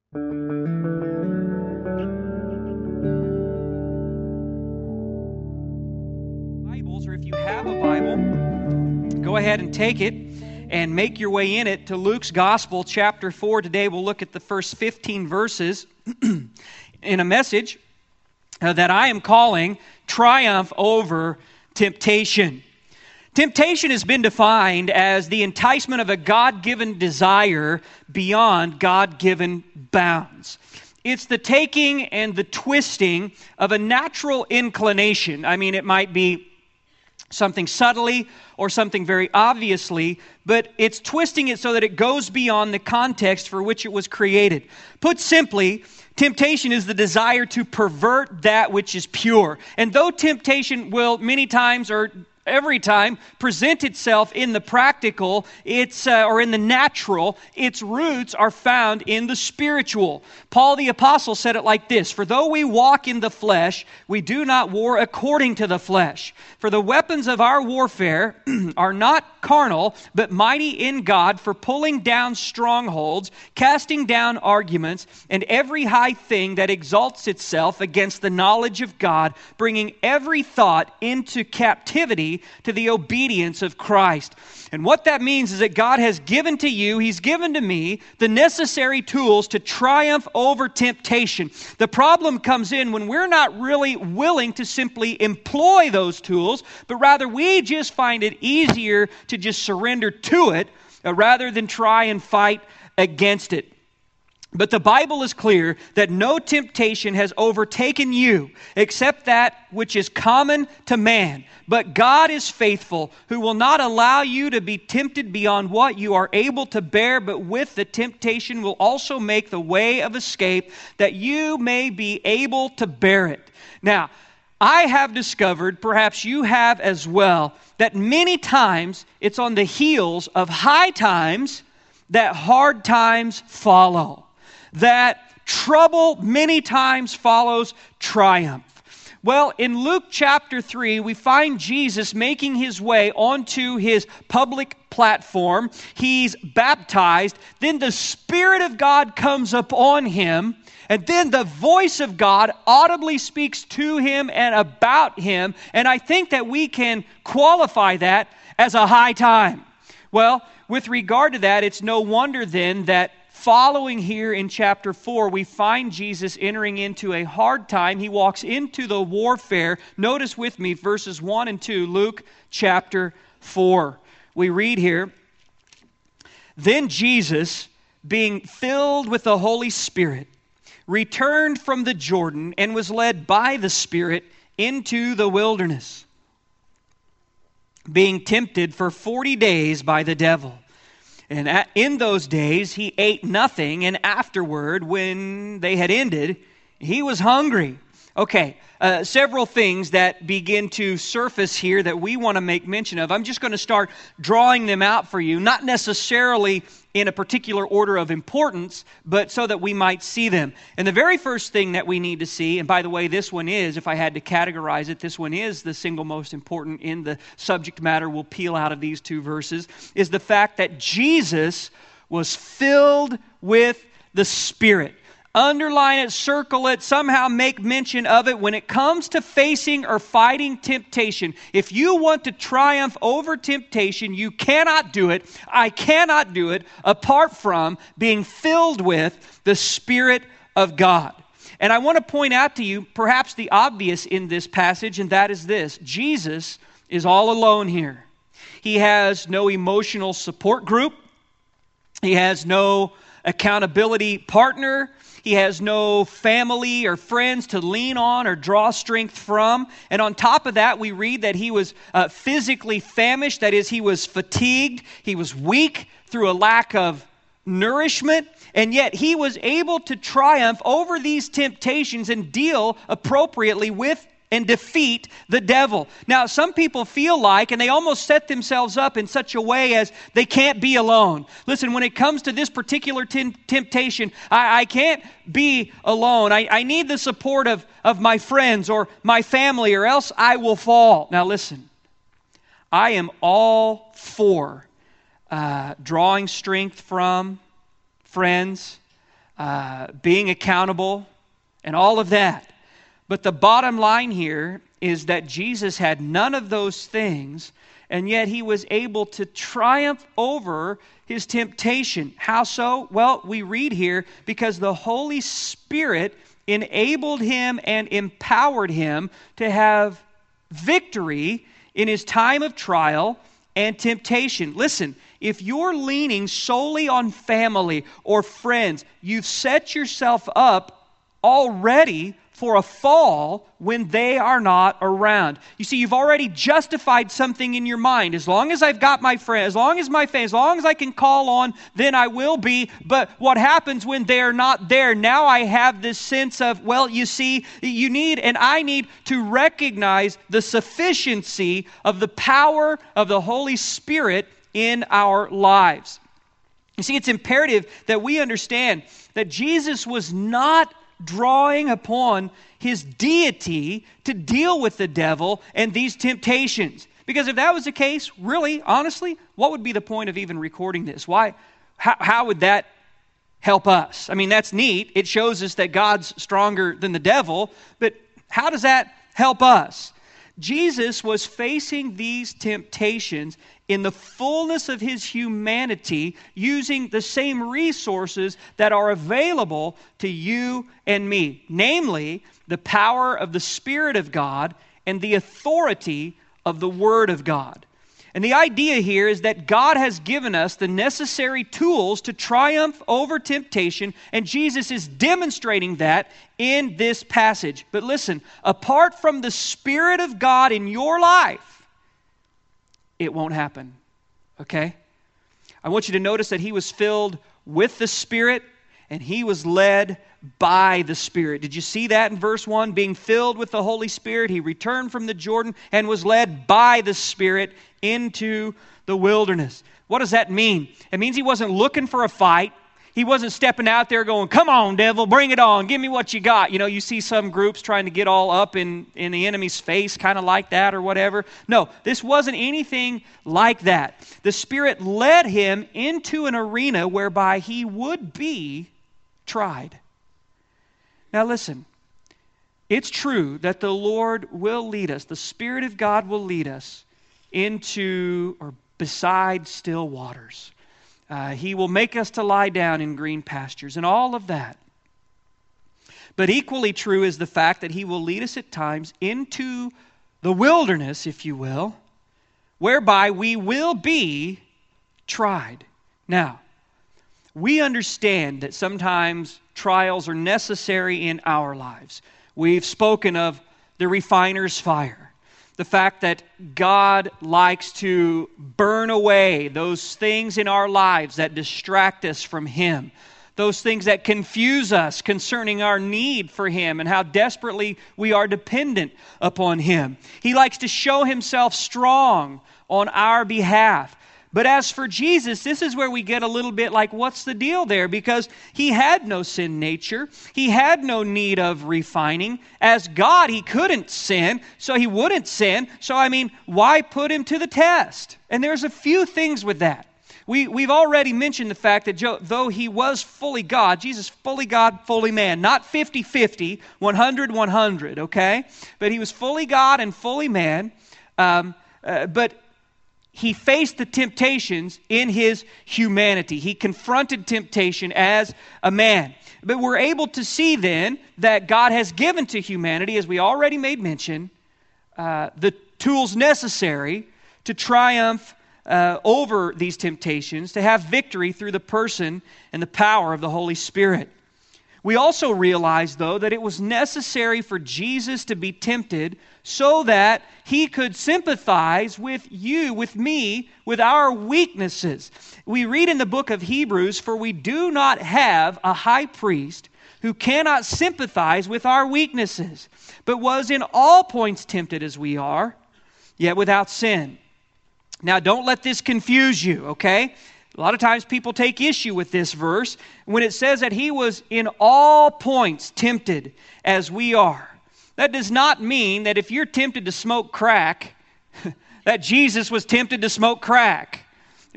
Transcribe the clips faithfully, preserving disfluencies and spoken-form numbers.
Bibles, or if you have a Bible, go ahead and take it and make your way in it to Luke's Gospel, chapter four. Today we'll look at the first fifteen verses in a message uh, that I am calling Triumph Over Temptation. Temptation has been defined as the enticement of a God-given desire beyond God-given bounds. It's the taking and the twisting of a natural inclination. I mean, it might be something subtly or something very obviously, but it's twisting it so that it goes beyond the context for which it was created. Put simply, temptation is the desire to pervert that which is pure. And though temptation will many times or every time present itself in the practical, it's uh, or in the natural, its roots are found in the spiritual. Paul the Apostle said it like this: "For though we walk in the flesh, we do not war according to the flesh. For the weapons of our warfare are not carnal, but mighty in God for pulling down strongholds, casting down arguments, and every high thing that exalts itself against the knowledge of God, bringing every thought into captivity to the obedience of Christ." And what that means is that God has given to you, He's given to me, the necessary tools to triumph over temptation. The problem comes in when we're not really willing to simply employ those tools, but rather we just find it easier to just surrender to it uh, rather than try and fight against it. But the Bible is clear that no temptation has overtaken you except that which is common to man. But God is faithful, who will not allow you to be tempted beyond what you are able to bear, but with the temptation will also make the way of escape that you may be able to bear it. Now, I have discovered, perhaps you have as well, that many times it's on the heels of high times that hard times follow. That trouble many times follows triumph. Well, in Luke chapter three, we find Jesus making his way onto his public platform. He's baptized. Then the Spirit of God comes upon him. And then the voice of God audibly speaks to him and about him. And I think that we can qualify that as a high time. Well, with regard to that, it's no wonder then that following here in chapter four, we find Jesus entering into a hard time. He walks into the warfare. Notice with me verses one and two, Luke chapter four. We read here, "Then Jesus, being filled with the Holy Spirit, returned from the Jordan and was led by the Spirit into the wilderness, being tempted for forty days by the devil. And in those days he ate nothing, and afterward, when they had ended, he was hungry." Okay, uh, several things that begin to surface here that we want to make mention of. I'm just going to start drawing them out for you, not necessarily in a particular order of importance, but so that we might see them. And the very first thing that we need to see, and by the way, this one is, if I had to categorize it, this one is the single most important in the subject matter we'll peel out of these two verses, is the fact that Jesus was filled with the Spirit. Underline it, circle it, somehow make mention of it. When it comes to facing or fighting temptation, if you want to triumph over temptation, you cannot do it, I cannot do it, apart from being filled with the Spirit of God. And I want to point out to you perhaps the obvious in this passage, and that is this: Jesus is all alone here. He has no emotional support group. He has no accountability partner. He has no family or friends to lean on or draw strength from. And on top of that, we read that he was uh, physically famished. That is, he was fatigued. He was weak through a lack of nourishment. And yet he was able to triumph over these temptations and deal appropriately with and defeat the devil. Now, some people feel like, and they almost set themselves up in such a way as they can't be alone. Listen, when it comes to this particular t- temptation, I, I can't be alone. I, I need the support of, of my friends or my family, or else I will fall. Now, listen, I am all for uh, drawing strength from friends, uh, being accountable, and all of that. But the bottom line here is that Jesus had none of those things, and yet he was able to triumph over his temptation. How so? Well, we read here, because the Holy Spirit enabled him and empowered him to have victory in his time of trial and temptation. Listen, if you're leaning solely on family or friends, you've set yourself up already for a fall when they are not around. You see, you've already justified something in your mind. As long as I've got my friend, as long as my family, as long as I can call on, then I will be. But what happens when they're not there? Now I have this sense of, well, you see, you need and I need to recognize the sufficiency of the power of the Holy Spirit in our lives. You see, it's imperative that we understand that Jesus was not drawing upon his deity to deal with the devil and these temptations. Because if that was the case, really, honestly, what would be the point of even recording this? Why? How, how would that help us? I mean, that's neat. It shows us that God's stronger than the devil, but how does that help us? Jesus was facing these temptations in the fullness of his humanity, using the same resources that are available to you and me, namely the power of the Spirit of God and the authority of the Word of God. And the idea here is that God has given us the necessary tools to triumph over temptation, and Jesus is demonstrating that in this passage. But listen, apart from the Spirit of God in your life, it won't happen, okay? I want you to notice that he was filled with the Spirit and he was led by the Spirit. Did you see that in verse one? Being filled with the Holy Spirit, he returned from the Jordan and was led by the Spirit into the wilderness. What does that mean? It means he wasn't looking for a fight. He wasn't stepping out there going, come on, devil, bring it on. Give me what you got. You know, you see some groups trying to get all up in, in the enemy's face, kind of like that or whatever. No, this wasn't anything like that. The Spirit led him into an arena whereby he would be tried. Now listen, it's true that the Lord will lead us, the Spirit of God will lead us into or beside still waters. Uh, he will make us to lie down in green pastures and all of that. But equally true is the fact that he will lead us at times into the wilderness, if you will, whereby we will be tried. Now, we understand that sometimes trials are necessary in our lives. We've spoken of the refiner's fire. The fact that God likes to burn away those things in our lives that distract us from Him. Those things that confuse us concerning our need for Him and how desperately we are dependent upon Him. He likes to show Himself strong on our behalf. But as for Jesus, this is where we get a little bit like, what's the deal there? Because He had no sin nature. He had no need of refining. As God, He couldn't sin, so He wouldn't sin. So, I mean, why put Him to the test? And there's a few things with that. We, we've already mentioned the fact that Joe, though He was fully God, Jesus fully God, fully man, not fifty-fifty, one hundred one hundred, okay? But He was fully God and fully man, um, uh, but He faced the temptations in His humanity. He confronted temptation as a man. But we're able to see then that God has given to humanity, as we already made mention, uh, the tools necessary to triumph uh, over these temptations, to have victory through the person and the power of the Holy Spirit. We also realize, though, that it was necessary for Jesus to be tempted so that He could sympathize with you, with me, with our weaknesses. We read in the book of Hebrews, "For we do not have a high priest who cannot sympathize with our weaknesses, but was in all points tempted as we are, yet without sin." Now, don't let this confuse you, okay? A lot of times people take issue with this verse when it says that He was in all points tempted as we are. That does not mean that if you're tempted to smoke crack, that Jesus was tempted to smoke crack.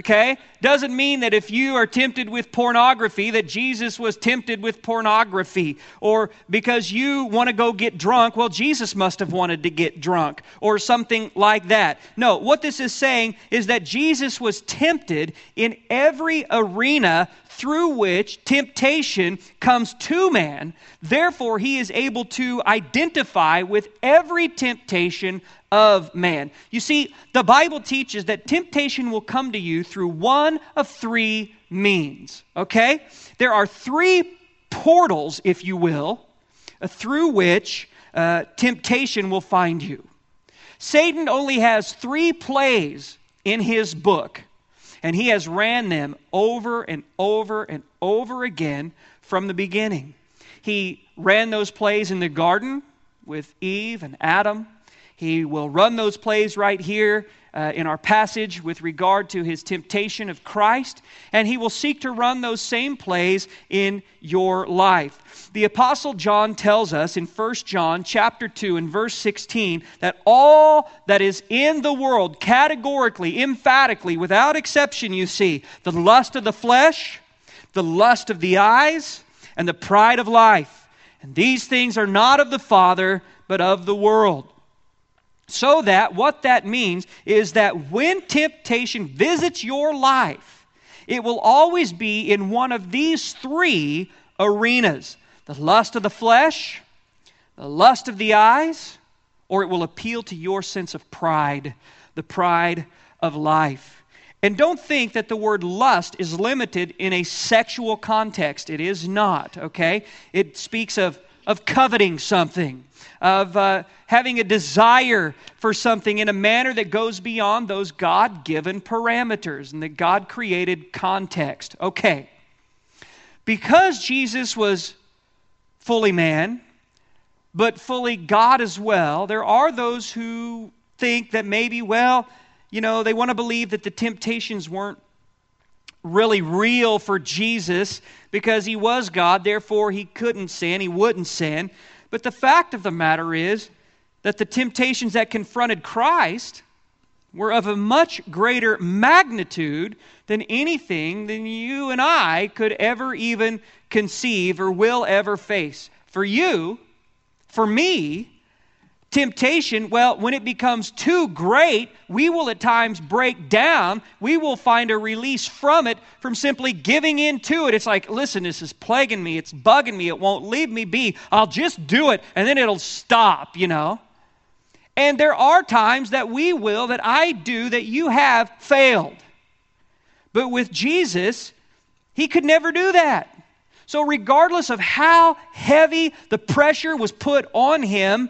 Okay? Doesn't mean that if you are tempted with pornography that Jesus was tempted with pornography. Or because you want to go get drunk, well, Jesus must have wanted to get drunk. Or something like that. No, what this is saying is that Jesus was tempted in every arena through which temptation comes to man. Therefore, he is able to identify with every temptation of man. You see, the Bible teaches that temptation will come to you through one of three means, okay? There are three portals, if you will, uh, through which uh, temptation will find you. Satan only has three plays in his book, and he has ran them over and over and over again from the beginning. He ran those plays in the garden with Eve and Adam. He will run those plays right here uh, in our passage with regard to his temptation of Christ, and he will seek to run those same plays in your life. The Apostle John tells us in First John chapter two and verse sixteen that all that is in the world, categorically, emphatically, without exception, you see, the lust of the flesh, the lust of the eyes, and the pride of life. And these things are not of the Father, but of the world. So that what that means is that when temptation visits your life, it will always be in one of these three arenas. The lust of the flesh, the lust of the eyes, or it will appeal to your sense of pride, the pride of life. And don't think that the word lust is limited in a sexual context. It is not, okay? It speaks of, of coveting something, of uh, having a desire for something in a manner that goes beyond those God-given parameters and the God-created context. Okay. Because Jesus was fully man, but fully God as well, there are those who think that maybe, well, you know, they want to believe that the temptations weren't really real for Jesus because he was God, therefore he couldn't sin, he wouldn't sin. But the fact of the matter is that the temptations that confronted Christ were of a much greater magnitude than anything than you and I could ever even conceive or will ever face. For you, for me, temptation, well, when it becomes too great, we will at times break down. We will find a release from it, from simply giving in to it. It's like, listen, this is plaguing me. It's bugging me. It won't leave me be. I'll just do it, and then it'll stop, you know. And there are times that we will, that I do, that you have failed. But with Jesus, he could never do that. So regardless of how heavy the pressure was put on him,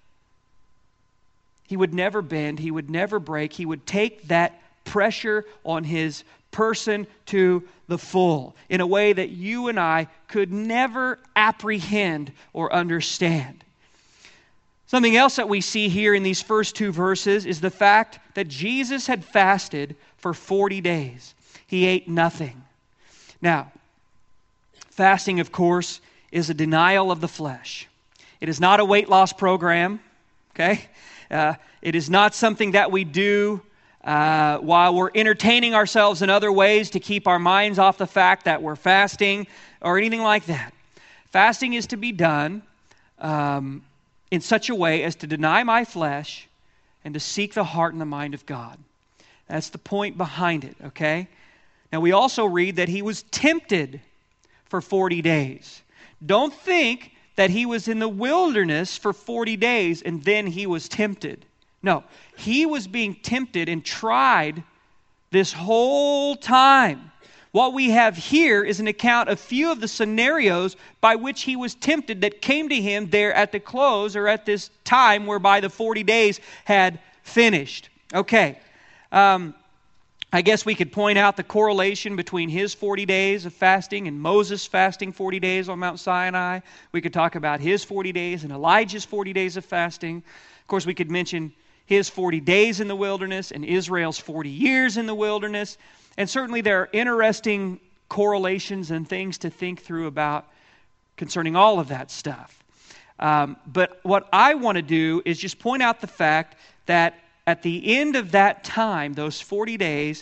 he would never bend, he would never break, he would take that pressure on his person to the full in a way that you and I could never apprehend or understand. Something else that we see here in these first two verses is the fact that Jesus had fasted for forty days. He ate nothing. Now, fasting, of course, is a denial of the flesh. It is not a weight loss program, okay? Uh, it is not something that we do uh, while we're entertaining ourselves in other ways to keep our minds off the fact that we're fasting or anything like that. Fasting is to be done um, in such a way as to deny my flesh and to seek the heart and the mind of God. That's the point behind it, okay? Now, we also read that he was tempted for forty days. Don't think that he was in the wilderness for forty days and then he was tempted. No, he was being tempted and tried this whole time. What we have here is an account of few of the scenarios by which he was tempted that came to him there at the close or at this time whereby the forty days had finished. Okay, um, I guess we could point out the correlation between his forty days of fasting and Moses fasting forty days on Mount Sinai. We could talk about his forty days and Elijah's forty days of fasting. Of course, we could mention his forty days in the wilderness and Israel's forty years in the wilderness. And certainly there are interesting correlations and things to think through about concerning all of that stuff. Um, but what I want to do is just point out the fact that at the end of that time, those forty days,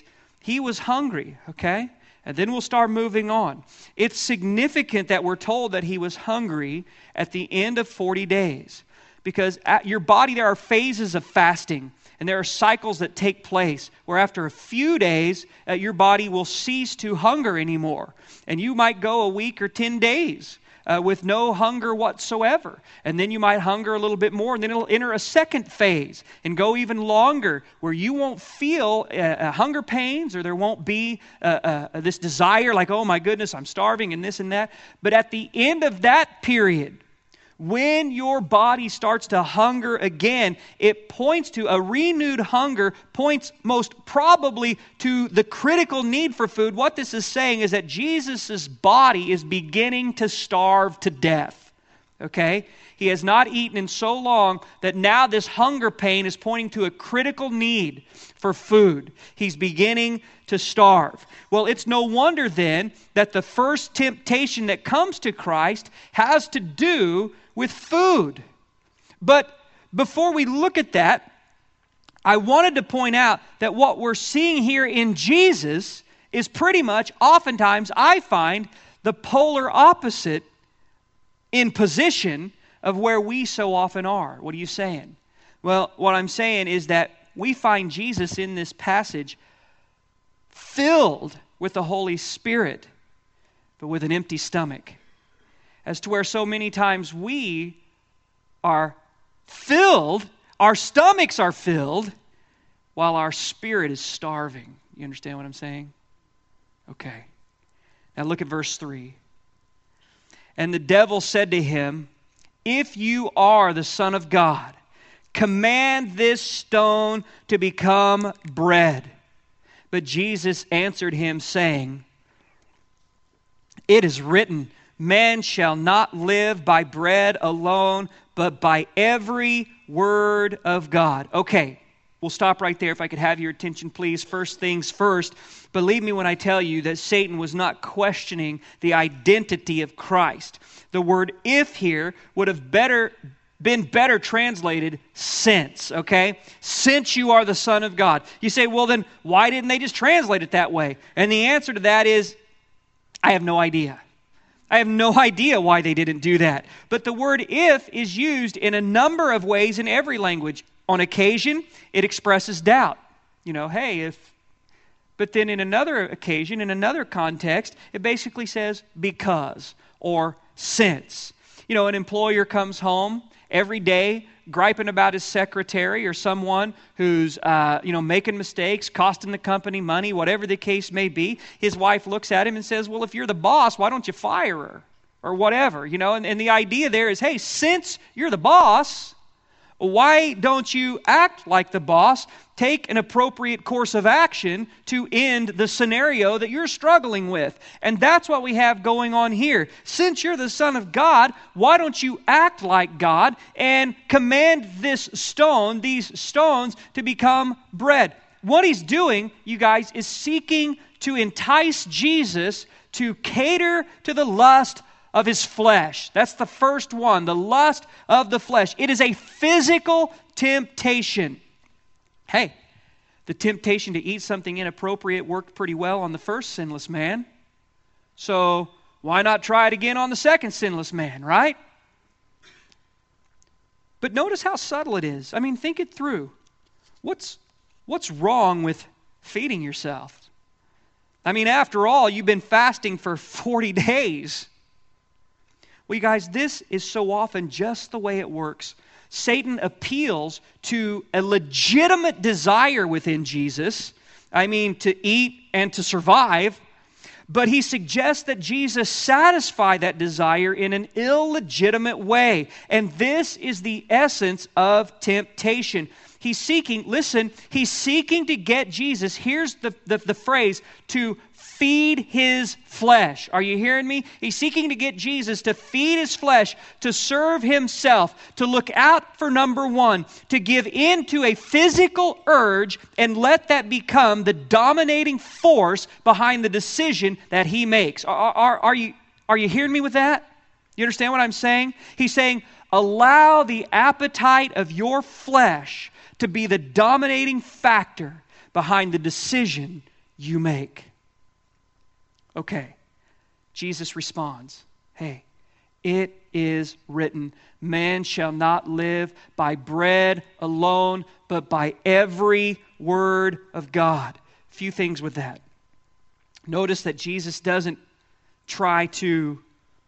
He was hungry, okay? And then we'll start moving on. It's significant that we're told that he was hungry at the end of forty days. Because at your body, there are phases of fasting. And there are cycles that take place where after a few days, uh, your body will cease to hunger anymore. And you might go a week or ten days uh, with no hunger whatsoever. And then you might hunger a little bit more, and then it'll enter a second phase and go even longer where you won't feel uh, uh, hunger pains, or there won't be uh, uh, this desire like, oh my goodness, I'm starving and this and that. But at the end of that period, when your body starts to hunger again, it points to a renewed hunger, points most probably to the critical need for food. What this is saying is that Jesus' body is beginning to starve to death. Okay? He has not eaten in so long that now this hunger pain is pointing to a critical need for food. He's beginning to starve. Well, it's no wonder then that the first temptation that comes to Christ has to do with food. But before we look at that, I wanted to point out that what we're seeing here in Jesus is pretty much, oftentimes, I find, the polar opposite in position of where we so often are. What are you saying? Well, what I'm saying is that we find Jesus in this passage filled with the Holy Spirit, but with an empty stomach. As to where so many times we are filled, our stomachs are filled, while our spirit is starving. You understand what I'm saying? Okay. Now look at verse three. And the devil said to him, if you are the Son of God, command this stone to become bread. But Jesus answered him, saying, it is written, man shall not live by bread alone, but by every word of God. Okay, we'll stop right there. If I could have your attention, please. First things first, believe me when I tell you that Satan was not questioning the identity of Christ. The word if here would have better been better translated since, okay? Since you are the Son of God. You say, well then, why didn't they just translate it that way? And the answer to that is, I have no idea. I have no idea why they didn't do that. But the word if is used in a number of ways in every language. On occasion, it expresses doubt. You know, hey, if... But then in another occasion, in another context, it basically says because or since. You know, an employer comes home every day griping about his secretary or someone who's, uh, you know, making mistakes, costing the company money, whatever the case may be. His wife looks at him and says, well, if you're the boss, why don't you fire her? Or whatever, you know. And, and the idea there is, hey, since you're the boss, why don't you act like the boss? Take an appropriate course of action to end the scenario that you're struggling with. And that's what we have going on here. Since you're the Son of God, why don't you act like God and command this stone, these stones, to become bread? What he's doing, you guys, is seeking to entice Jesus to cater to the lust of his flesh. That's the first one, the lust of the flesh. It is a physical temptation. Hey, the temptation to eat something inappropriate worked pretty well on the first sinless man. So why not try it again on the second sinless man, right? But notice how subtle it is. I mean, think it through. What's, what's wrong with feeding yourself? I mean, after all, you've been fasting for forty days. Well, you guys, this is so often just the way it works. Satan appeals to a legitimate desire within Jesus, I mean, to eat and to survive, but he suggests that Jesus satisfy that desire in an illegitimate way. And this is the essence of temptation. He's seeking, listen, he's seeking to get Jesus, here's the, the, the phrase, to feed his flesh. Are you hearing me? He's seeking to get Jesus to feed his flesh, to serve himself, to look out for number one, to give in to a physical urge and let that become the dominating force behind the decision that he makes. Are, are, are, you, are you hearing me with that? You understand what I'm saying? He's saying, allow the appetite of your flesh to be the dominating factor behind the decision you make. Okay. Jesus responds, hey, it is written, man shall not live by bread alone, but by every word of God. A few things with that. Notice that Jesus doesn't try to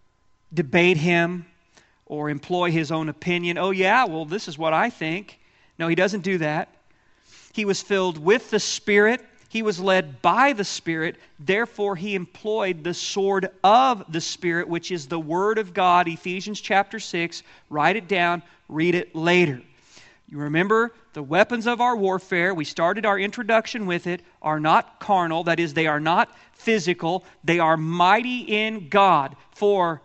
debate him or employ his own opinion. Oh yeah, well this is what I think. No, he doesn't do that. He was filled with the Spirit. He was led by the Spirit. Therefore, he employed the sword of the Spirit, which is the Word of God, Ephesians chapter six. Write it down. Read it later. You remember the weapons of our warfare, we started our introduction with it, are not carnal. That is, they are not physical. They are mighty in God for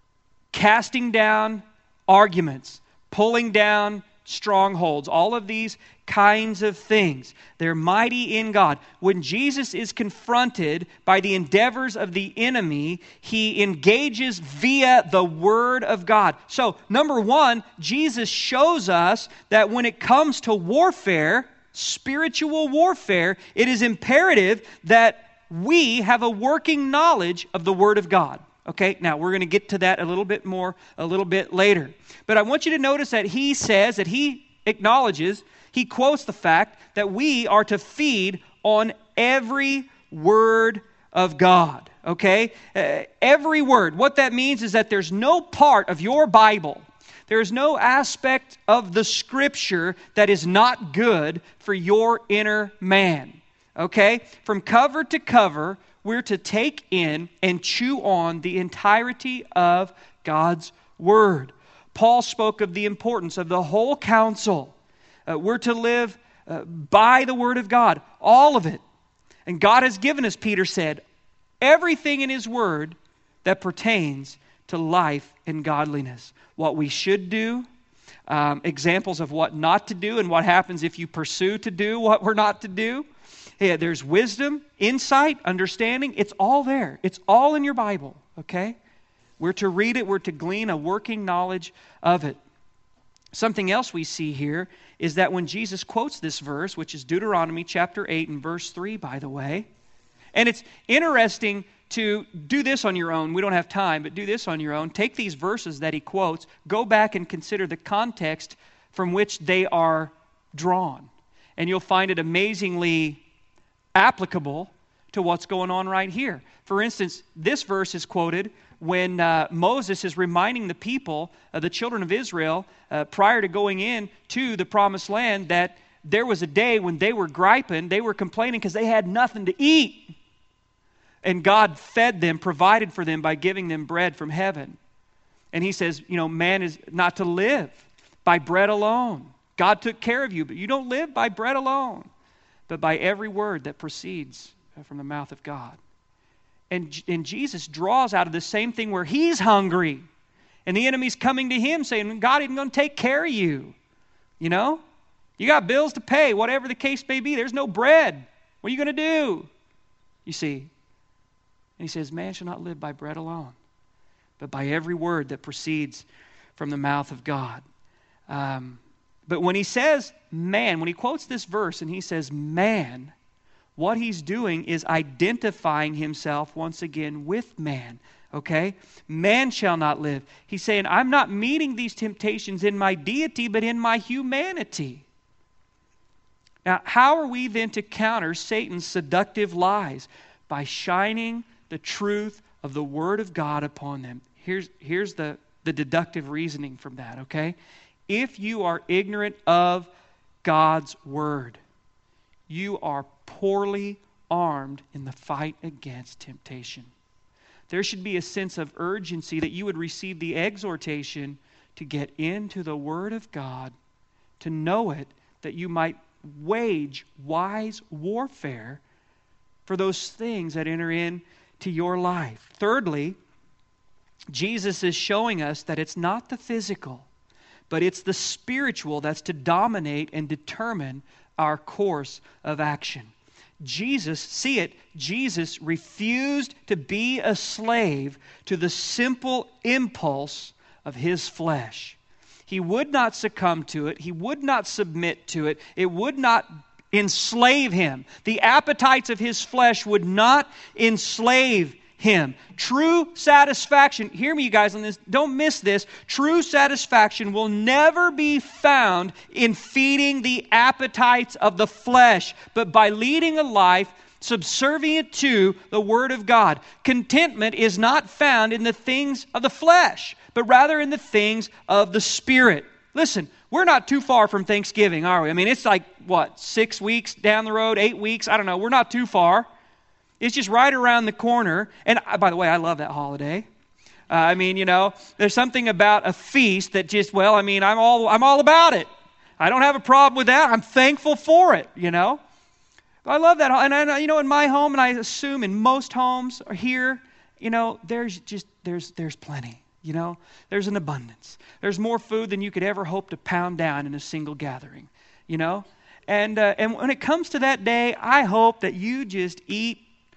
casting down arguments, pulling down strongholds, all of these kinds of things. They're mighty in God. When Jesus is confronted by the endeavors of the enemy, he engages via the Word of God. So, number one, Jesus shows us that when it comes to warfare, spiritual warfare, it is imperative that we have a working knowledge of the Word of God. Okay, now we're going to get to that a little bit more, a little bit later. But I want you to notice that he says, that he acknowledges, he quotes the fact that we are to feed on every word of God. Okay, uh, every word. What that means is that there's no part of your Bible, there's no aspect of the Scripture that is not good for your inner man. Okay, from cover to cover, we're to take in and chew on the entirety of God's Word. Paul spoke of the importance of the whole counsel. Uh, we're to live uh, by the Word of God, all of it. And God has given us, Peter said, everything in His Word that pertains to life and godliness. What we should do, um, examples of what not to do, and what happens if you pursue to do what we're not to do. Yeah, there's wisdom, insight, understanding. It's all there. It's all in your Bible, okay? We're to read it. We're to glean a working knowledge of it. Something else we see here is that when Jesus quotes this verse, which is Deuteronomy chapter eight and verse three, by the way, and it's interesting to do this on your own. We don't have time, but do this on your own. Take these verses that he quotes, go back and consider the context from which they are drawn. And you'll find it amazingly applicable to what's going on right here. For instance, this verse is quoted when uh, Moses is reminding the people, uh, the children of Israel, uh, prior to going in to the promised land, that there was a day when they were griping, they were complaining because they had nothing to eat. And God fed them, provided for them by giving them bread from heaven. And he says, you know, man is not to live by bread alone. God took care of you, but you don't live by bread alone, but by every word that proceeds from the mouth of God. And, and Jesus draws out of the same thing where he's hungry. And the enemy's coming to him saying, God isn't going to take care of you. You know? You got bills to pay, whatever the case may be. There's no bread. What are you going to do? You see? And he says, man shall not live by bread alone, but by every word that proceeds from the mouth of God. Um, but when he says man, when he quotes this verse and he says man, what he's doing is identifying himself once again with man. Okay? Man shall not live. He's saying, I'm not meeting these temptations in my deity, but in my humanity. Now, how are we then to counter Satan's seductive lies? By shining the truth of the Word of God upon them. Here's, here's the, the deductive reasoning from that, okay? If you are ignorant of God's Word, you are poorly armed in the fight against temptation. There should be a sense of urgency that you would receive the exhortation to get into the Word of God, to know it, that you might wage wise warfare for those things that enter into your life. Thirdly, Jesus is showing us that it's not the physical, but it's the spiritual that's to dominate and determine our course of action. Jesus, see it, Jesus refused to be a slave to the simple impulse of his flesh. He would not succumb to it. He would not submit to it. It would not enslave him. The appetites of his flesh would not enslave him. True satisfaction, hear me you guys on this, don't miss this. True satisfaction will never be found in feeding the appetites of the flesh, but by leading a life subservient to the Word of God. Contentment is not found in the things of the flesh, but rather in the things of the Spirit. Listen, we're not too far from Thanksgiving, are we? I mean, it's like, what, six weeks down the road, eight weeks? I don't know. We're not too far. It's just right around the corner. And uh, by the way, I love that holiday. Uh, I mean, you know, there's something about a feast that just, well, I mean, I'm all I'm all about it. I don't have a problem with that. I'm thankful for it, you know. I love that. And, I, you know, in my home, and I assume in most homes here, you know, there's just, there's there's plenty, you know. There's an abundance. There's more food than you could ever hope to pound down in a single gathering, you know. And uh, and when it comes to that day, I hope that you just eat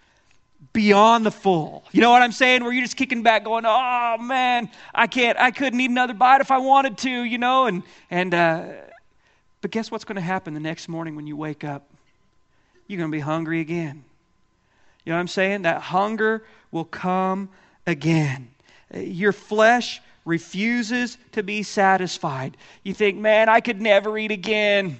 beyond the full. You know what I'm saying? Where you're just kicking back going, oh man, I can't, I couldn't eat another bite if I wanted to, you know, and, and, uh, but guess what's going to happen the next morning when you wake up? You're going to be hungry again. You know what I'm saying? That hunger will come again. Your flesh refuses to be satisfied. You think, man, I could never eat again.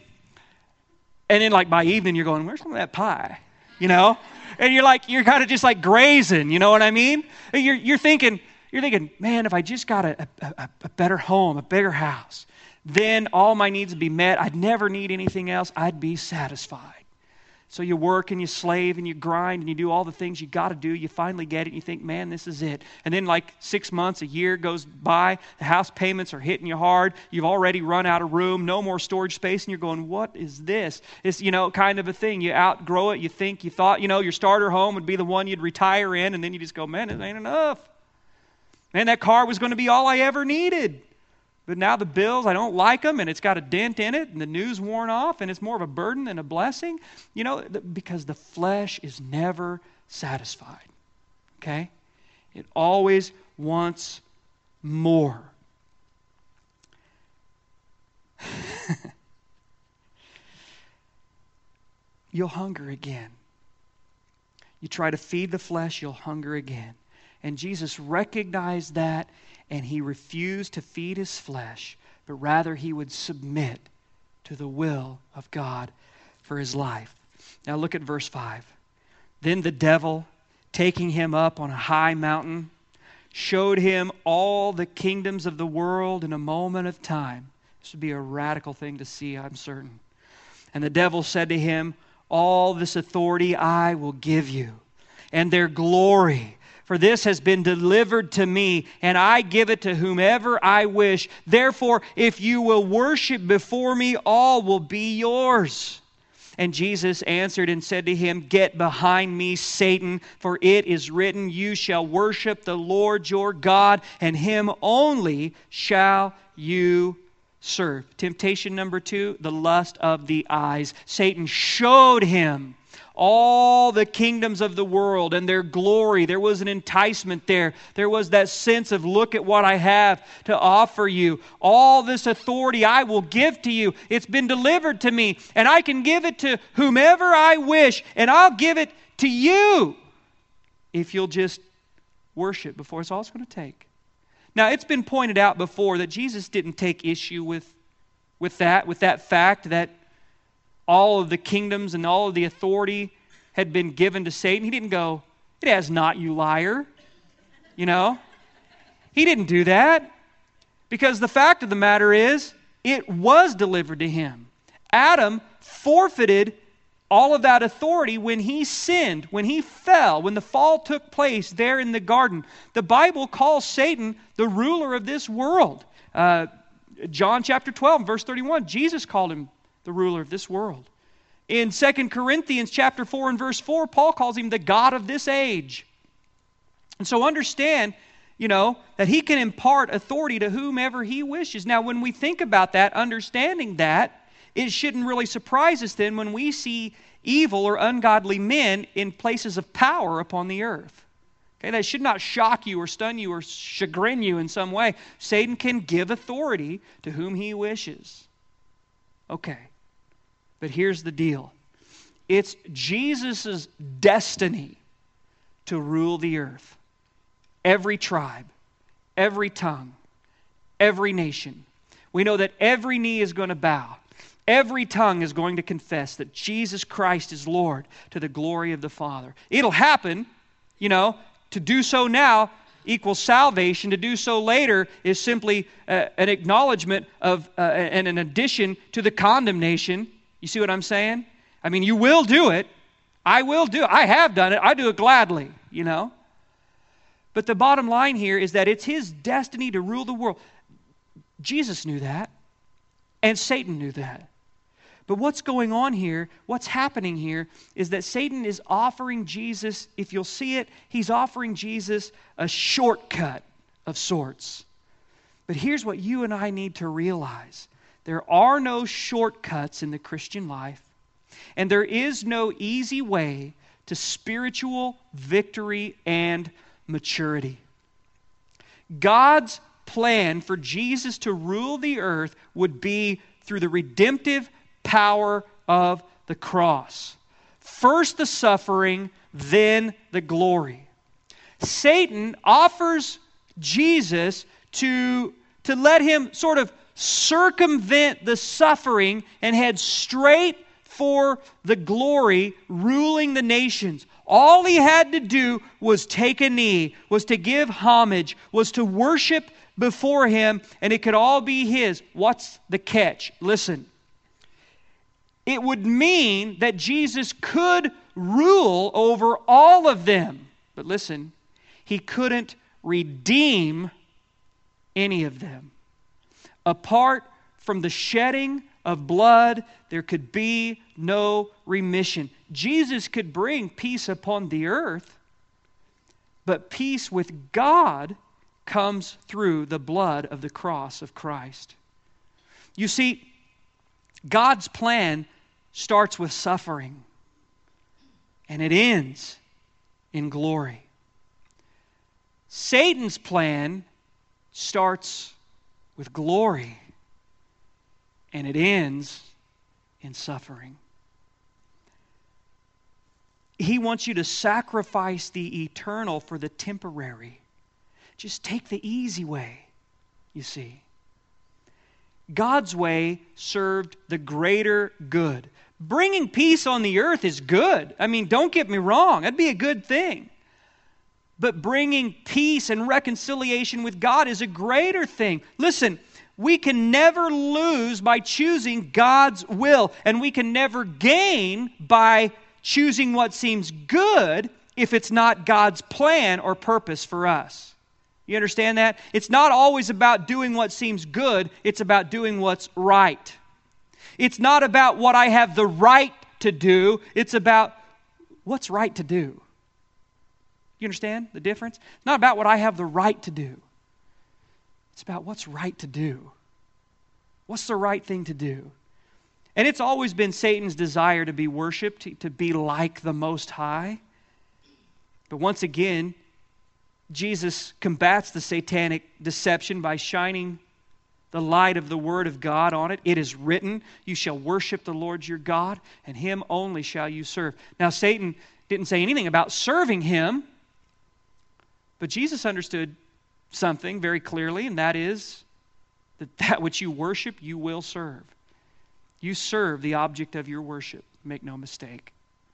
And then like by evening you're going, where's some of that pie? You know? And you're like, you're kind of just like grazing, you know what I mean? You're, you're thinking, you're thinking, man, if I just got a, a, a better home, a bigger house, then all my needs would be met. I'd never need anything else. I'd be satisfied. So you work and you slave and you grind and you do all the things you got to do. You finally get it and you think, man, this is it. And then like six months, a year goes by. The house payments are hitting you hard. You've already run out of room. No more storage space. And you're going, what is this? It's, you know, kind of a thing. You outgrow it. You think, you thought, you know, your starter home would be the one you'd retire in. And then you just go, man, it ain't enough. Man, that car was going to be all I ever needed. But now the bills, I don't like them, and it's got a dent in it, and the new's worn off, and it's more of a burden than a blessing. You know, because the flesh is never satisfied. Okay? It always wants more. You'll hunger again. You try to feed the flesh, you'll hunger again. And Jesus recognized that, and he refused to feed his flesh, but rather he would submit to the will of God for his life. Now look at verse five. Then the devil, taking him up on a high mountain, showed him all the kingdoms of the world in a moment of time. This would be a radical thing to see, I'm certain. And the devil said to him, all this authority I will give you, and their glory. For this has been delivered to me, and I give it to whomever I wish. Therefore, if you will worship before me, all will be yours. And Jesus answered and said to him, get behind me, Satan, for it is written, you shall worship the Lord your God, and him only shall you serve. Temptation number two, the lust of the eyes. Satan showed him all the kingdoms of the world and their glory. There was an enticement there. There was that sense of, look at what I have to offer you. All this authority I will give to you. It's been delivered to me, and I can give it to whomever I wish, and I'll give it to you if you'll just worship before. It's all it's going to take. Now, it's been pointed out before that Jesus didn't take issue with, with that, with that fact that all of the kingdoms and all of the authority had been given to Satan. He didn't go, it has not, you liar. You know? He didn't do that. Because the fact of the matter is, it was delivered to him. Adam forfeited all of that authority when he sinned, when he fell, when the fall took place there in the garden. The Bible calls Satan the ruler of this world. Uh, John chapter twelve, verse thirty-one, Jesus called him the ruler of this world. In Second Corinthians chapter four and verse four, Paul calls him the God of this age. And so understand, you know, that he can impart authority to whomever he wishes. Now, when we think about that, understanding that, it shouldn't really surprise us then when we see evil or ungodly men in places of power upon the earth. Okay, that should not shock you or stun you or chagrin you in some way. Satan can give authority to whom he wishes. Okay. But here's the deal. It's Jesus' destiny to rule the earth. Every tribe, every tongue, every nation. We know that every knee is going to bow. Every tongue is going to confess that Jesus Christ is Lord to the glory of the Father. It'll happen, you know, to do so now equals salvation. To do so later is simply uh, an acknowledgement of uh, and an addition to the condemnation. You see what I'm saying? I mean, you will do it. I will do it. I have done it. I do it gladly, you know. But the bottom line here is that it's His destiny to rule the world. Jesus knew that, and Satan knew that. But what's going on here, what's happening here, is that Satan is offering Jesus, if you'll see it, he's offering Jesus a shortcut of sorts. But here's what you and I need to realize. There are no shortcuts in the Christian life, and there is no easy way to spiritual victory and maturity. God's plan for Jesus to rule the earth would be through the redemptive power of the cross. First the suffering, then the glory. Satan offers Jesus to, to let him sort of circumvent the suffering and head straight for the glory, ruling the nations. All he had to do was take a knee, was to give homage, was to worship before him, and it could all be his. What's the catch? Listen. It would mean that Jesus could rule over all of them. But listen, He couldn't redeem any of them. Apart from the shedding of blood, there could be no remission. Jesus could bring peace upon the earth, but peace with God comes through the blood of the cross of Christ. You see, God's plan starts with suffering, and it ends in glory. Satan's plan starts with glory, and it ends in suffering. He wants you to sacrifice the eternal for the temporary. Just take the easy way, you see. God's way served the greater good. Bringing peace on the earth is good. I mean, don't get me wrong. That'd be a good thing. But bringing peace and reconciliation with God is a greater thing. Listen, we can never lose by choosing God's will, and we can never gain by choosing what seems good if it's not God's plan or purpose for us. You understand that? It's not always about doing what seems good. It's about doing what's right. It's not about what I have the right to do. It's about what's right to do. You understand the difference? It's not about what I have the right to do. It's about what's right to do. What's the right thing to do? And it's always been Satan's desire to be worshipped, to, to be like the Most High. But once again, Jesus combats the satanic deception by shining the light of the Word of God on it. It is written, you shall worship the Lord your God, and Him only shall you serve. Now, Satan didn't say anything about serving Him, but Jesus understood something very clearly, and that is that that which you worship, you will serve. You serve the object of your worship. Make no mistake.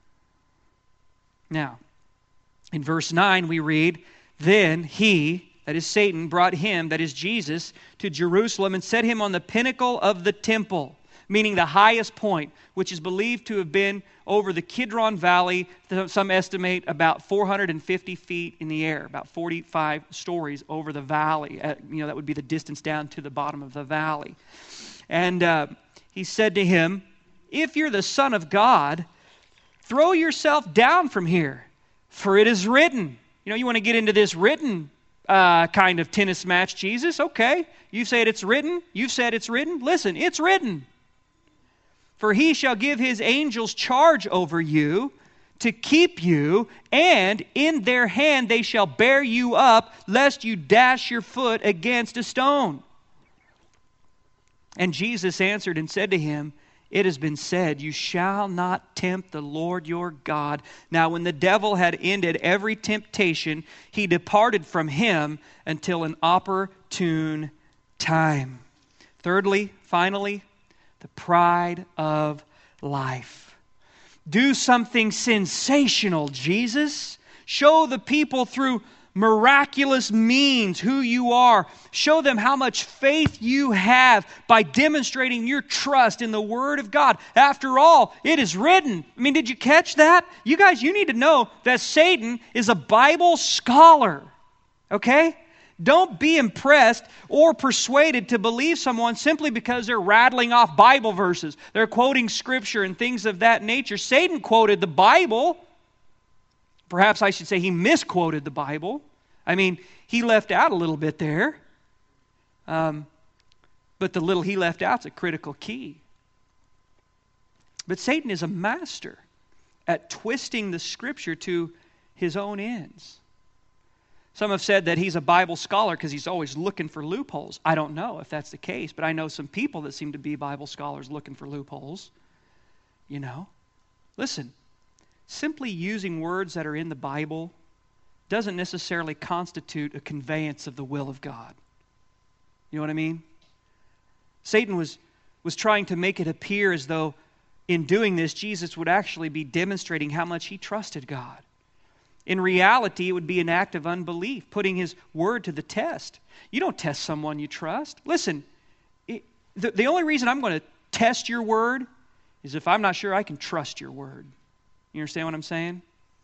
Now, in verse nine we read, then he, that is Satan, brought him, that is Jesus, to Jerusalem and set him on the pinnacle of the temple, meaning the highest point, which is believed to have been over the Kidron Valley, some estimate about four hundred fifty feet in the air, about forty-five stories over the valley. Uh, you know, that would be the distance down to the bottom of the valley. And uh, he said to him, if you're the Son of God, throw yourself down from here, for it is written. You know, you want to get into this written uh, kind of tennis match, Jesus? Okay. You said it's written. You've said it's written. Listen, it's written. For he shall give his angels charge over you to keep you, and in their hand they shall bear you up, lest you dash your foot against a stone. And Jesus answered and said to him, it has been said, you shall not tempt the Lord your God. Now when the devil had ended every temptation, he departed from him until an opportune time. Thirdly, finally, the pride of life. Do something sensational, Jesus. Show the people through miraculous means who you are. Show them how much faith you have by demonstrating your trust in the Word of God. After all, it is written. I mean, did you catch that? You guys, you need to know that Satan is a Bible scholar. Okay? Don't be impressed or persuaded to believe someone simply because they're rattling off Bible verses. They're quoting Scripture and things of that nature. Satan quoted the Bible. Perhaps I should say he misquoted the Bible. I mean, he left out a little bit there. Um, but the little he left out is a critical key. But Satan is a master at twisting the Scripture to his own ends. Some have said that he's a Bible scholar because he's always looking for loopholes. I don't know if that's the case, but I know some people that seem to be Bible scholars looking for loopholes. You know? Listen, simply using words that are in the Bible doesn't necessarily constitute a conveyance of the will of God. You know what I mean? Satan was, was trying to make it appear as though in doing this, Jesus would actually be demonstrating how much he trusted God. In reality, it would be an act of unbelief, putting his word to the test. You don't test someone you trust. Listen, it, the, the only reason I'm going to test your word is if I'm not sure I can trust your word. You understand what I'm saying?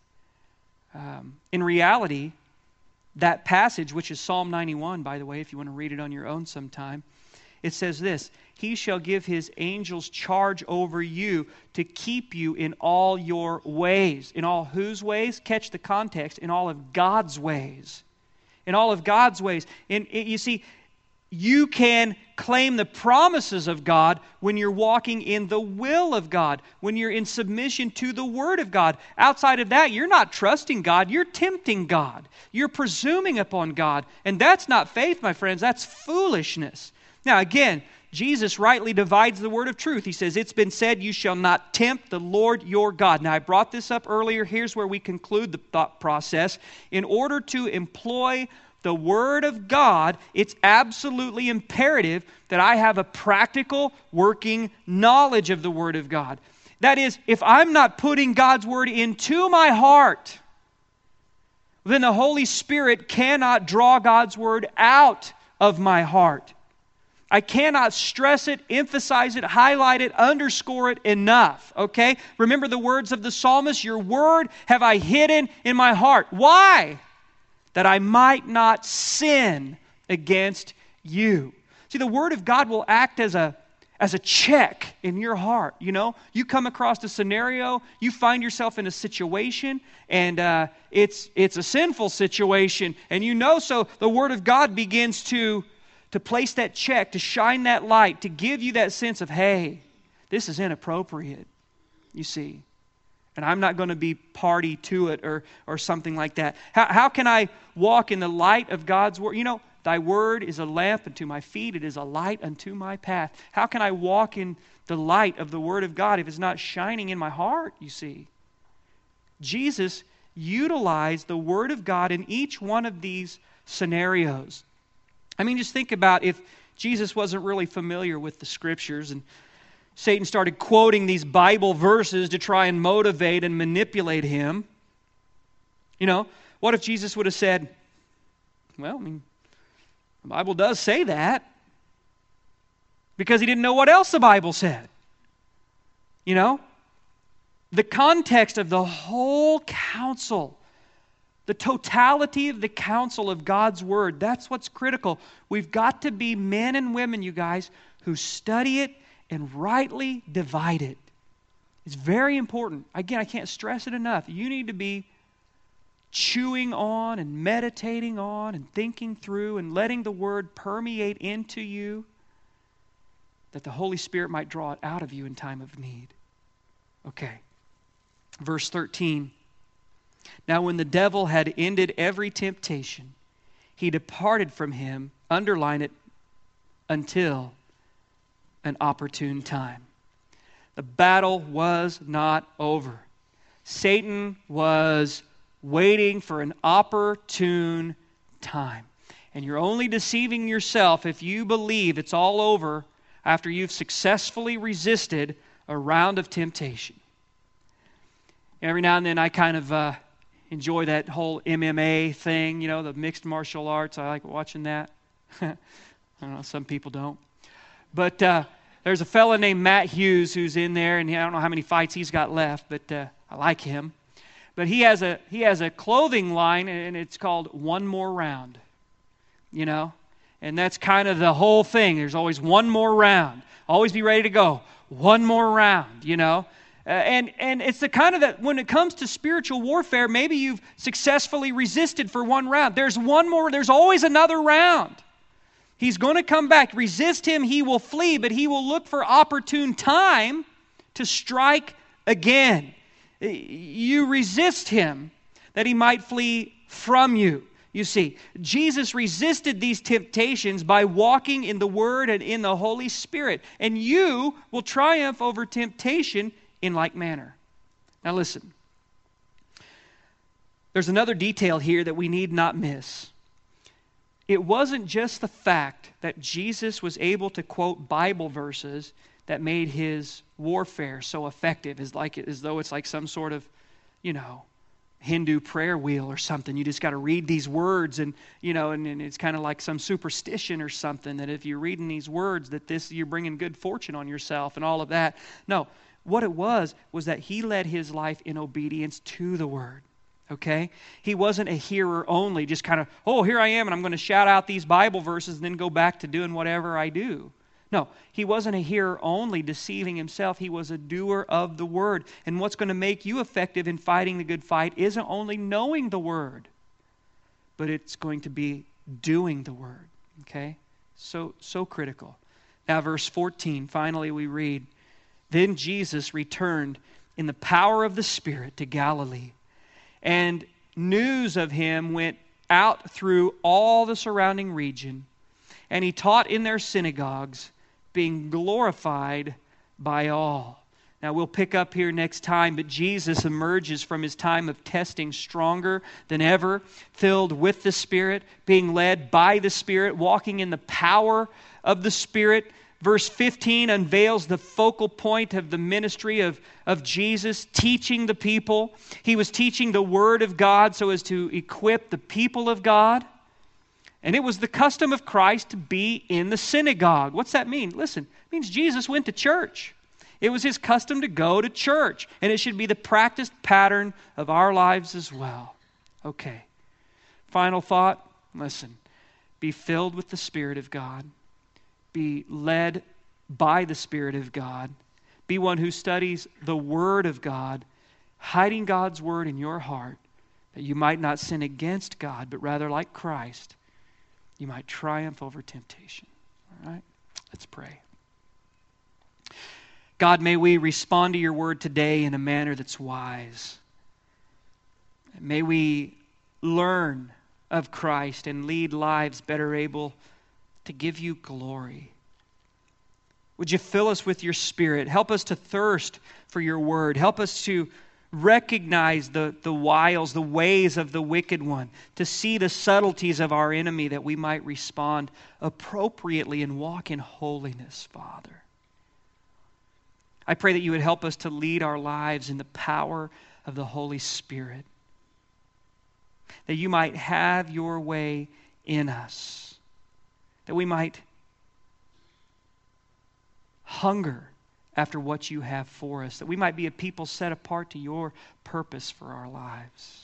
Um, in reality, that passage, which is Psalm ninety-one, by the way, if you want to read it on your own sometime, it says this, He shall give His angels charge over you to keep you in all your ways. In all whose ways? Catch the context. In all of God's ways. In all of God's ways. In, you see, you can claim the promises of God when you're walking in the will of God, when you're in submission to the Word of God. Outside of that, you're not trusting God, you're tempting God. You're presuming upon God. And that's not faith, my friends, that's foolishness. Now again, Jesus rightly divides the word of truth. He says, it's been said, you shall not tempt the Lord your God. Now I brought this up earlier. Here's where we conclude the thought process. In order to employ the Word of God, it's absolutely imperative that I have a practical, working knowledge of the Word of God. That is, if I'm not putting God's Word into my heart, then the Holy Spirit cannot draw God's Word out of my heart. I cannot stress it, emphasize it, highlight it, underscore it enough, okay? Remember the words of the psalmist, your word have I hidden in my heart. Why? That I might not sin against you. See, the Word of God will act as a, as a check in your heart, you know? You come across a scenario, you find yourself in a situation, and uh, it's, it's a sinful situation, and you know so, the Word of God begins to to place that check, to shine that light, to give you that sense of, hey, this is inappropriate, you see. And I'm not going to be party to it or, or something like that. How, how can I walk in the light of God's Word? You know, Thy Word is a lamp unto my feet. It is a light unto my path. How can I walk in the light of the Word of God if it's not shining in my heart, you see? Jesus utilized the Word of God in each one of these scenarios. I mean, just think about if Jesus wasn't really familiar with the Scriptures and Satan started quoting these Bible verses to try and motivate and manipulate him. You know, what if Jesus would have said, well, I mean, the Bible does say that, because he didn't know what else the Bible said. You know, the context of the whole counsel, the totality of the counsel of God's Word, that's what's critical. We've got to be men and women, you guys, who study it and rightly divide it. It's very important. Again, I can't stress it enough. You need to be chewing on and meditating on and thinking through and letting the Word permeate into you, that the Holy Spirit might draw it out of you in time of need. Okay. Verse thirteen. Now when the devil had ended every temptation, he departed from him, underline it, until an opportune time. The battle was not over. Satan was waiting for an opportune time. And you're only deceiving yourself if you believe it's all over after you've successfully resisted a round of temptation. Every now and then I kind of uh, enjoy that whole M M A thing, you know, the mixed martial arts. I like watching that. I don't know, some people don't. But uh, there's a fella named Matt Hughes who's in there, and I don't know how many fights he's got left, but uh, I like him. But he has a he has a clothing line, and it's called One More Round. You know? And that's kind of the whole thing. There's always one more round. Always be ready to go. One more round, you know? Uh, and, and it's the kind of that when it comes to spiritual warfare, maybe you've successfully resisted for one round. There's one more, there's always another round. He's going to come back. Resist him, he will flee, but he will look for opportune time to strike again. You resist him that he might flee from you. You see, Jesus resisted these temptations by walking in the Word and in the Holy Spirit. And you will triumph over temptation in like manner. Now listen. There's another detail here that we need not miss. It wasn't just the fact that Jesus was able to quote Bible verses that made his warfare so effective, as, like, as though it's like some sort of, you know, Hindu prayer wheel or something. You just got to read these words, and you know, and, and it's kind of like some superstition or something that if you're reading these words, that this you're bringing good fortune on yourself and all of that. No, what it was was that he led his life in obedience to the Word. Okay, he wasn't a hearer only, just kind of, oh, here I am, and I'm going to shout out these Bible verses and then go back to doing whatever I do. No, he wasn't a hearer only, deceiving himself. He was a doer of the Word. And what's going to make you effective in fighting the good fight isn't only knowing the Word, but it's going to be doing the Word. Okay? So, so critical. Now, verse fourteen, finally we read, "Then Jesus returned in the power of the Spirit to Galilee, and news of him went out through all the surrounding region, and he taught in their synagogues, being glorified by all." Now we'll pick up here next time, but Jesus emerges from his time of testing stronger than ever, filled with the Spirit, being led by the Spirit, walking in the power of the Spirit. Verse fifteen unveils the focal point of the ministry of, of Jesus, teaching the people. He was teaching the Word of God so as to equip the people of God. And it was the custom of Christ to be in the synagogue. What's that mean? Listen, it means Jesus went to church. It was his custom to go to church. And it should be the practiced pattern of our lives as well. Okay. Final thought. Listen. Be filled with the Spirit of God. Be led by the Spirit of God. Be one who studies the Word of God, hiding God's Word in your heart, that you might not sin against God, but rather like Christ, you might triumph over temptation. All right? Let's pray. God, may we respond to your word today in a manner that's wise. May we learn of Christ and lead lives better able to give you glory. Would you fill us with your Spirit? Help us to thirst for your word. Help us to recognize the, the wiles, the ways of the wicked one, to see the subtleties of our enemy that we might respond appropriately and walk in holiness, Father. I pray that you would help us to lead our lives in the power of the Holy Spirit, that you might have your way in us, that we might hunger after what you have for us, that we might be a people set apart to your purpose for our lives.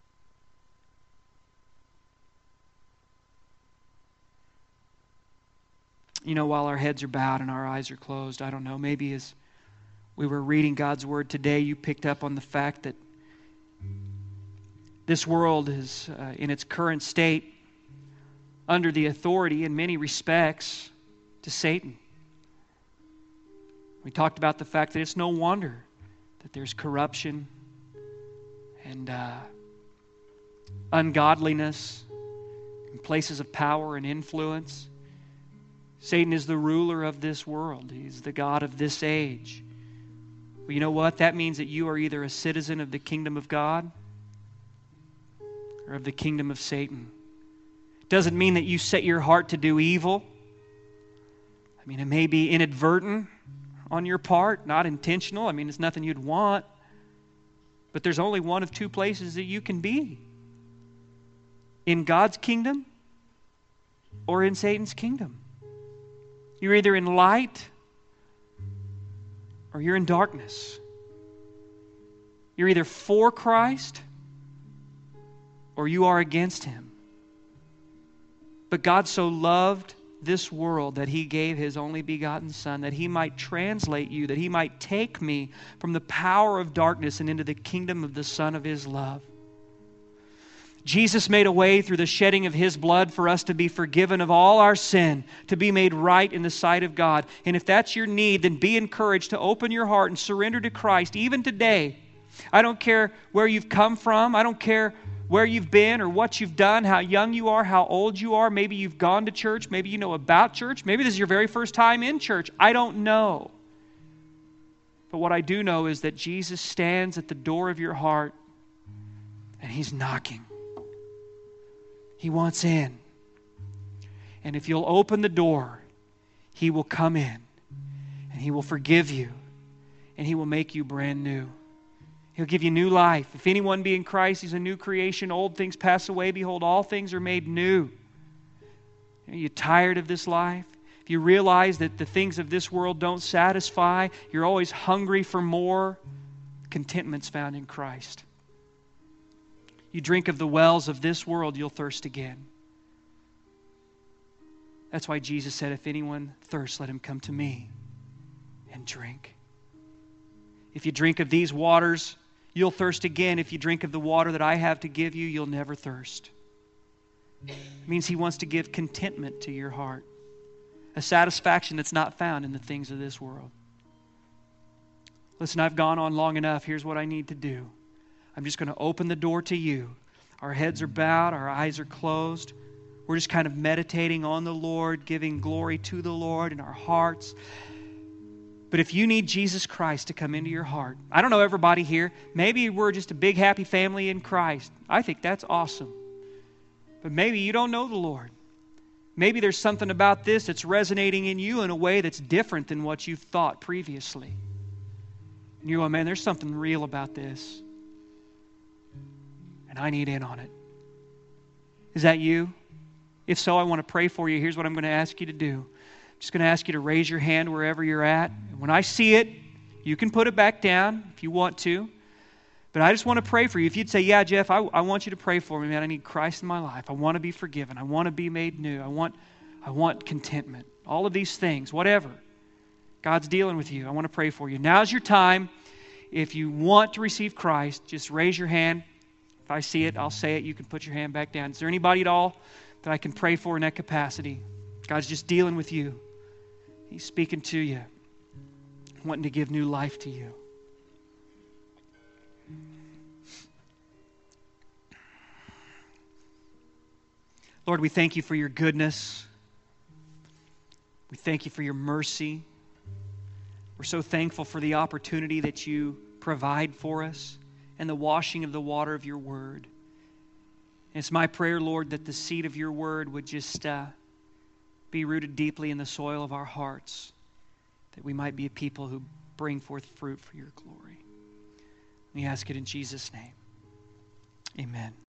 You know, while our heads are bowed and our eyes are closed, I don't know, maybe as we were reading God's Word today, you picked up on the fact that this world is, uh, in its current state, under the authority, in many respects, to Satan. We talked about the fact that it's no wonder that there's corruption and uh, ungodliness in places of power and influence. Satan is the ruler of this world. He's the god of this age. Well, you know what? That means that you are either a citizen of the kingdom of God or of the kingdom of Satan. It doesn't mean that you set your heart to do evil. I mean, it may be inadvertent on your part, not intentional. I mean, it's nothing you'd want. But there's only one of two places that you can be. In God's kingdom or in Satan's kingdom. You're either in light or you're in darkness. You're either for Christ or you are against Him. But God so loved this world that He gave His only begotten Son, that He might translate you, that He might take me from the power of darkness and into the kingdom of the Son of His love. Jesus made a way through the shedding of His blood for us to be forgiven of all our sin, to be made right in the sight of God. And if that's your need, then be encouraged to open your heart and surrender to Christ even today. I don't care where you've come from. I don't care where you've been or what you've done, how young you are, how old you are. Maybe you've gone to church. Maybe you know about church. Maybe this is your very first time in church. I don't know. But what I do know is that Jesus stands at the door of your heart and He's knocking. He wants in. And if you'll open the door, He will come in and He will forgive you and He will make you brand new. He'll give you new life. If anyone be in Christ, he's a new creation. Old things pass away. Behold, all things are made new. Are you tired of this life? If you realize that the things of this world don't satisfy, you're always hungry for more, contentment's found in Christ. You drink of the wells of this world, you'll thirst again. That's why Jesus said, if anyone thirsts, let him come to me and drink. If you drink of these waters, you'll thirst again. If you drink of the water that I have to give you, you'll never thirst. It means He wants to give contentment to your heart, a satisfaction that's not found in the things of this world. Listen, I've gone on long enough. Here's what I need to do. I'm just going to open the door to you. Our heads are bowed, our eyes are closed. We're just kind of meditating on the Lord, giving glory to the Lord in our hearts. But if you need Jesus Christ to come into your heart, I don't know everybody here. Maybe we're just a big happy family in Christ. I think that's awesome. But maybe you don't know the Lord. Maybe there's something about this that's resonating in you in a way that's different than what you've thought previously. And you're going, man, there's something real about this. And I need in on it. Is that you? If so, I want to pray for you. Here's what I'm going to ask you to do. I'm just going to ask you to raise your hand wherever you're at. When I see it, you can put it back down if you want to. But I just want to pray for you. If you'd say, yeah, Jeff, I, I want you to pray for me, man. I need Christ in my life. I want to be forgiven. I want to be made new. I want, I want contentment. All of these things, whatever. God's dealing with you. I want to pray for you. Now's your time. If you want to receive Christ, just raise your hand. If I see it, I'll say it. You can put your hand back down. Is there anybody at all that I can pray for in that capacity? God's just dealing with you. He's speaking to you, wanting to give new life to you. Lord, we thank you for your goodness. We thank you for your mercy. We're so thankful for the opportunity that you provide for us and the washing of the water of your word. And it's my prayer, Lord, that the seed of your word would just uh, be rooted deeply in the soil of our hearts, that we might be a people who bring forth fruit for your glory. We ask it in Jesus' name. Amen.